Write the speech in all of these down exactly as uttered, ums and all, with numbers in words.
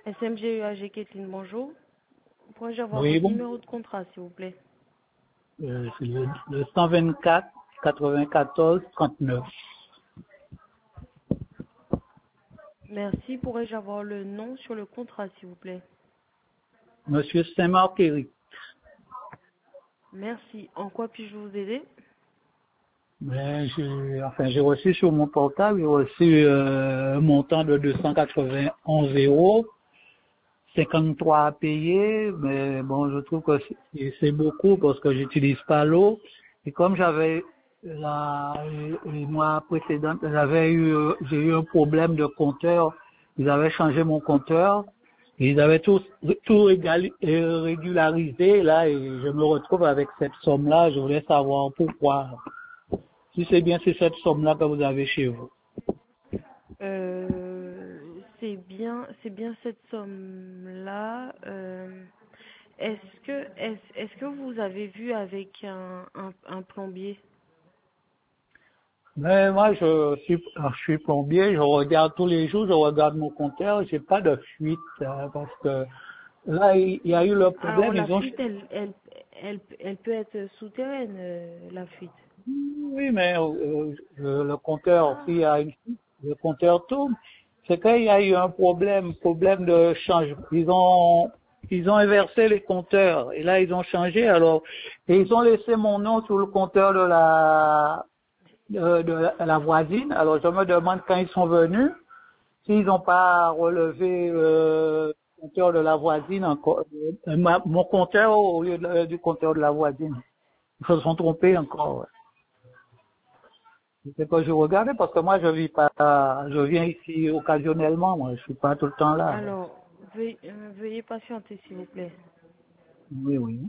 S M G U A G Kathleen, bonjour. Pourrais-je avoir Oui, votre bon. numéro de contrat, s'il vous plaît? Euh, c'est le, le cent vingt-quatre quatre-vingt-quatorze trente-neuf. Merci. Pourrais-je avoir le nom sur le contrat, s'il vous plaît? Monsieur Saint-Marc Éric. Merci. En quoi puis-je vous aider? Ben, j'ai, enfin, j'ai reçu sur mon portable, j'ai reçu euh, un montant de deux cent quatre-vingt-onze euros, cinquante-trois à payer, mais bon, je trouve que c'est, c'est beaucoup parce que j'utilise pas l'eau. Et comme j'avais la, les mois précédents, j'avais eu, j'ai eu un problème de compteur. Ils avaient changé mon compteur. Ils avaient tout, tout régali- euh, régularisé, là, et je me retrouve avec cette somme-là. Je voulais savoir pourquoi. Si c'est bien, c'est cette somme-là que vous avez chez vous. Euh, c'est bien, c'est bien cette somme-là. Euh, est-ce que, est-ce, est-ce que vous avez vu avec un, un, un plombier? Mais moi, je suis, je suis plombier, je regarde tous les jours, je regarde mon compteur, j'ai pas de fuite, euh, parce que là, il y a eu le Alors problème, la ils ont, fuite, elle, elle, elle, elle peut être souterraine, euh, la fuite. oui, mais euh, euh, le compteur, Ah, s'il y a une fuite, le compteur tourne, c'est qu'il y a eu un problème, problème de changement. Ils ont, ils ont inversé les compteurs, et là, ils ont changé, alors, et ils ont laissé mon nom sur le compteur de la, de, de la, la voisine, alors je me demande quand ils sont venus, s'ils n'ont pas relevé euh, le compteur de la voisine, encore, euh, ma- mon compteur au lieu de- du compteur de la voisine. Ils se sont trompés encore. Ouais. C'est que je regardais parce que moi je vis pas, je viens ici occasionnellement, moi je suis pas tout le temps là. alors, veuillez, euh, veuillez patienter, s'il vous plaît. Oui, oui.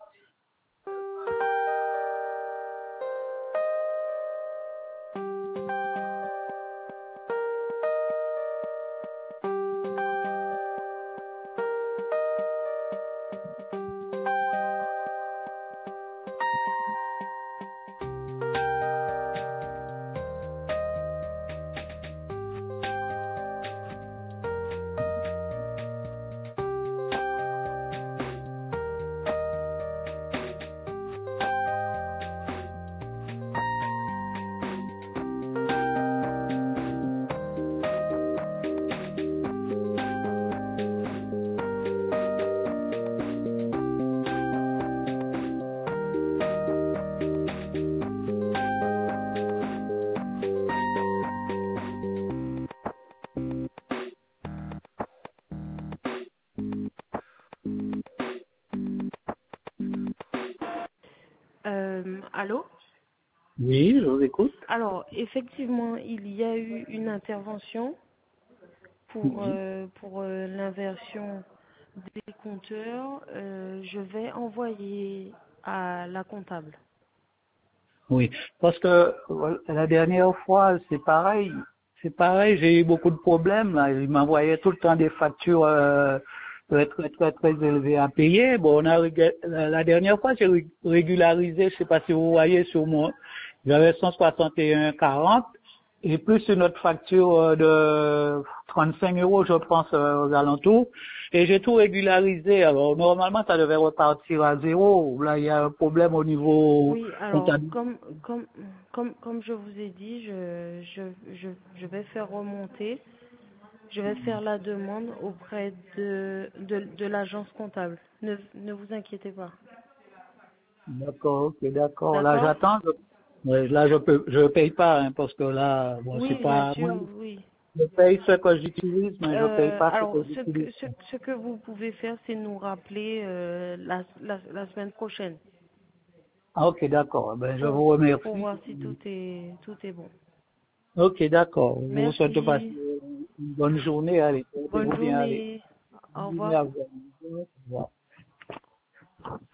Euh, allô? Oui, je vous écoute. Alors, effectivement, il y a eu une intervention pour, Oui. euh, pour euh, l'inversion des compteurs. Euh, je vais envoyer à la comptable. Oui, parce que voilà, la dernière fois, c'est pareil. C'est pareil, j'ai eu beaucoup de problèmes. Là. Ils m'envoyaient tout le temps des factures euh, très, très, très, très élevées à payer. Bon, on a régu- la la dernière fois, j'ai ré- régularisé, je sais pas si vous voyez sur moi, j'avais cent soixante et un quarante et plus une autre facture euh, de trente-cinq euros, je pense, euh, aux alentours. Et j'ai tout régularisé. Alors, normalement, ça devait repartir à zéro. Là, il y a un problème au niveau Oui, alors, comptable. comme, comme, comme, comme je vous ai dit, je, je, je, je vais faire remonter, je vais faire la demande auprès de, de, de l'agence comptable. Ne, ne vous inquiétez pas. D'accord, ok, d'accord. Là, D'accord? j'attends. Je- ouais, là, je peux, je paye pas, hein, parce que là, bon, c'est Oui, bien pas, moi, sûr, oui. je paye ce que j'utilise, mais je paye Euh, pas ce alors, que ce j'utilise. que, ce, ce que vous pouvez faire, c'est nous rappeler euh, la, la, la semaine prochaine Ah, ok, d'accord. Ben, je pour, vous pour remercie. voir si tout est, tout est bon. Ok, d'accord. Je vous souhaite de passer Merci. une bonne journée. Allez, Bonne portez-vous bien, allez. journée. Au Bonne journée revoir. à vous. Au revoir.